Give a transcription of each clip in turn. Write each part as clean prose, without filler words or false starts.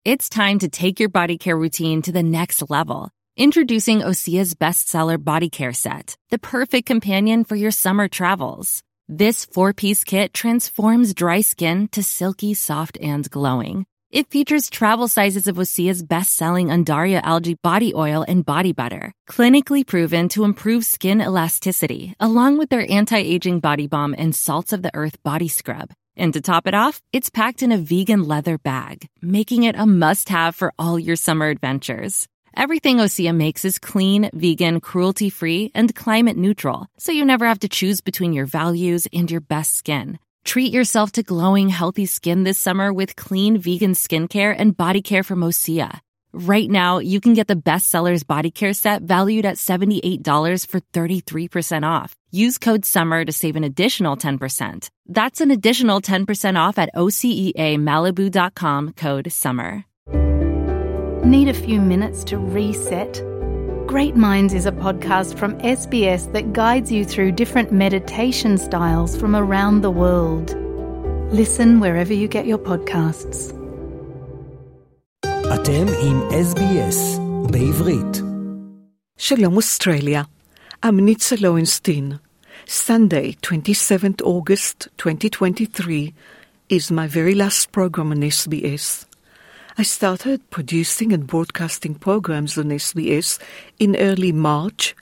It's time to take your body care routine to the next level. Introducing Osea's bestseller body care set, the perfect companion for your summer travels. This 4-piece kit transforms dry skin to silky, soft, and glowing. It features travel sizes of Osea's best-selling Undaria algae body oil and body butter, clinically proven to improve skin elasticity, along with their anti-aging body balm and salts of the earth body scrub. And to top it off, it's packed in a vegan leather bag, making it a must-have for all your summer adventures. Everything Osea makes is clean, vegan, cruelty-free, and climate-neutral, so you never have to choose between your values and your best skin. Treat yourself to glowing, healthy skin this summer with clean, vegan skincare and body care from Osea. Right now, you can get the bestsellers body care set valued at $78 for 33% off. Use code SUMMER to save an additional 10%. That's an additional 10% off at OSEAMalibu.com, code SUMMER. Need a few minutes to reset? Great Minds is a podcast from SBS that guides you through different meditation styles from around the world. Listen wherever you get your podcasts. אתם עם SBS בעברית. Shalom Australia. I'm Nitza Lowenstein. Sunday, 27th August 2023 is my very last program on SBS. I started producing and broadcasting programs on SBS in early March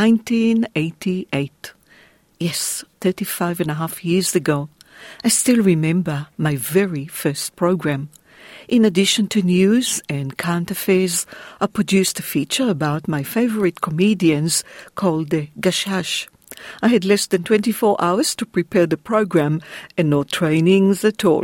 1988. Yes, 35 and a half years ago. I still remember my very first program. In addition to news and current affairs, I produced a feature about my favorite comedians called the Gashash. I had less than 24 hours to prepare the program and no trainings at all.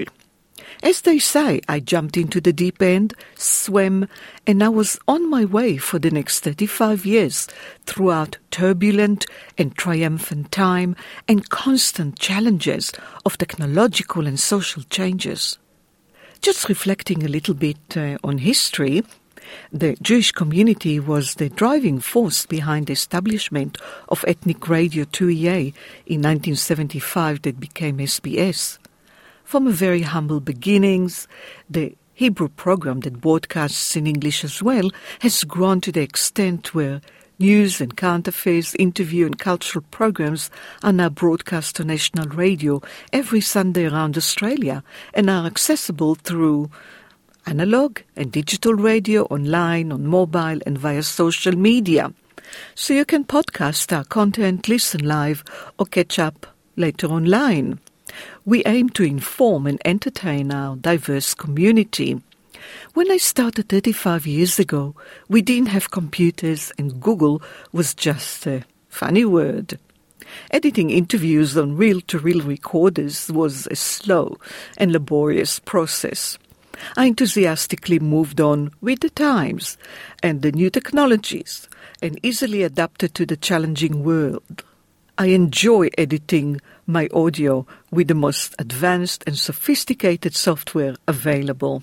As they say, I jumped into the deep end, swam, and I was on my way for the next 35 years throughout turbulent and triumphant time and constant challenges of technological and social changes. Just reflecting a little bit on history, the Jewish community was the driving force behind the establishment of ethnic radio 2EA in 1975 that became SBS. From a very humble beginnings, the Hebrew program that broadcasts in English as well has grown to the extent where news and current affairs, interview and cultural programs are now broadcast on national radio every Sunday around Australia and are accessible through analog and digital radio, online, on mobile and via social media. So you can podcast our content, listen live or catch up later online. We aim to inform and entertain our diverse community. When I started 35 years ago, we didn't have computers and Google was just a funny word. Editing interviews on reel-to-reel recorders was a slow and laborious process. I enthusiastically moved on with the times and the new technologies and easily adapted to the challenging world. I enjoy editing my audio with the most advanced and sophisticated software available.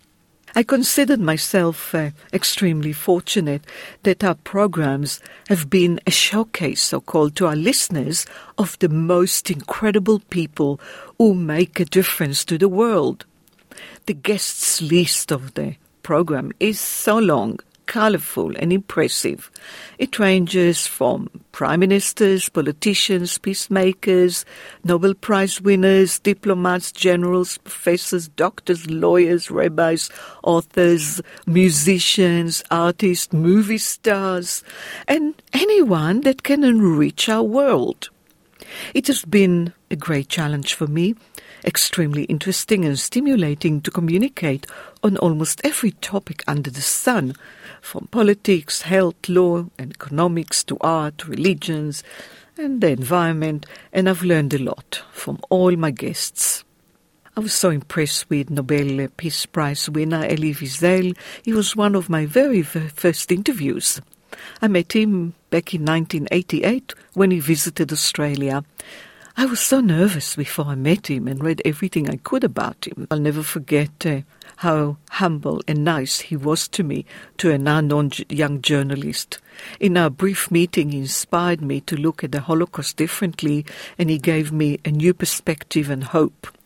I considered myself extremely fortunate that our programs have been a showcase, so-called, to our listeners of the most incredible people who make a difference to the world. The guests list of the program is so long, colorful and impressive. It ranges from prime ministers, politicians, peacemakers, Nobel Prize winners, diplomats, generals, professors, doctors, lawyers, rabbis, authors, musicians, artists, movie stars, and anyone that can enrich our world. It has been a great challenge for me, extremely interesting and stimulating to communicate on almost every topic under the sun, from politics, health, law, and economics to art, religions, and the environment, and I've learned a lot from all my guests. I was so impressed with Nobel Peace Prize winner Elie Wiesel. He was one of my very first interviews. I met him back in 1988 when he visited Australia. I was so nervous before I met him and read everything I could about him. I'll never forget how humble and nice he was to me, to an unknown young journalist. In our brief meeting, he inspired me to look at the Holocaust differently, and he gave me a new perspective and hope.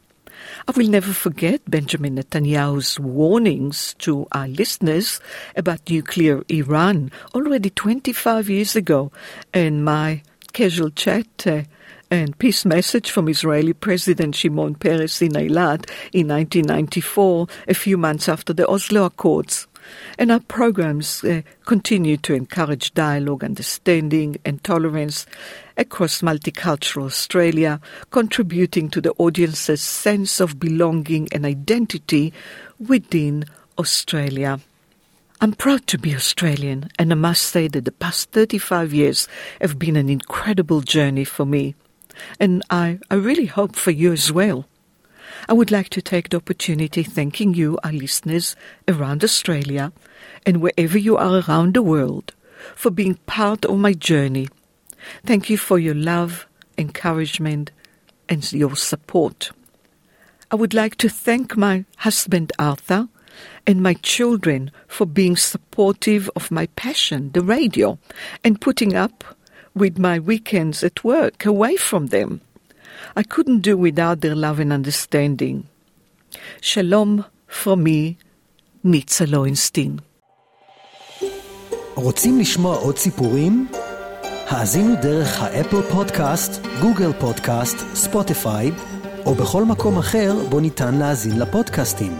I will never forget Benjamin Netanyahu's warnings to our listeners about nuclear Iran already 25 years ago, and my casual chat and peace message from Israeli President Shimon Peres in Eilat in 1994, a few months after the Oslo Accords. And our programs continue to encourage dialogue, understanding and tolerance across multicultural Australia, contributing to the audience's sense of belonging and identity within Australia. I'm proud to be Australian, and I must say that the past 35 years have been an incredible journey for me, and I really hope for you as well. I would like to take the opportunity thanking you, our listeners around Australia and wherever you are around the world, for being part of my journey. Thank you for your love, encouragement, and your support. I would like to thank my husband Arthur and my children for being supportive of my passion, the radio, and putting up with my weekends at work away from them. I couldn't do without their love and understanding. Shalom from me, Nitza Lowenstein. רוצים לשמוע עוד סיפורים? האזינו דרך האפל פודקאסט, גוגל פודקאסט, ספוטיפיי, או בכל מקום אחר בו ניתן להאזין לפודקאסטים.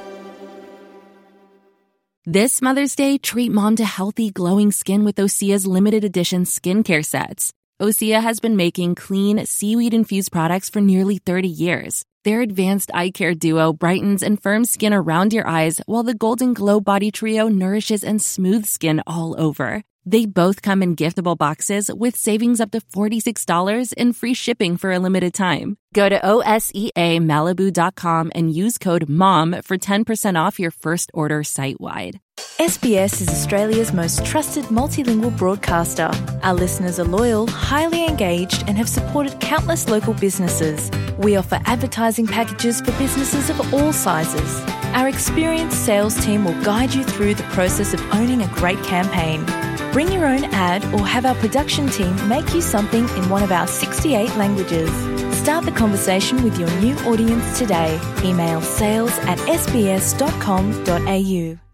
This Mother's Day, treat mom to healthy, glowing skin with Osea's limited edition skincare sets. Osea has been making clean, seaweed-infused products for nearly 30 years. Their advanced eye care duo brightens and firms skin around your eyes, while the Golden Glow Body Trio nourishes and smooths skin all over. They both come in giftable boxes with savings up to $46 and free shipping for a limited time. Go to OSEAMalibu.com and use code MOM for 10% off your first order site-wide. SBS is Australia's most trusted multilingual broadcaster. Our listeners are loyal, highly engaged, and have supported countless local businesses. We offer advertising packages for businesses of all sizes. Our experienced sales team will guide you through the process of owning a great campaign. Bring your own ad or have our production team make you something in one of our 68 languages. Start the conversation with your new audience today. Email sales@sbs.com.au.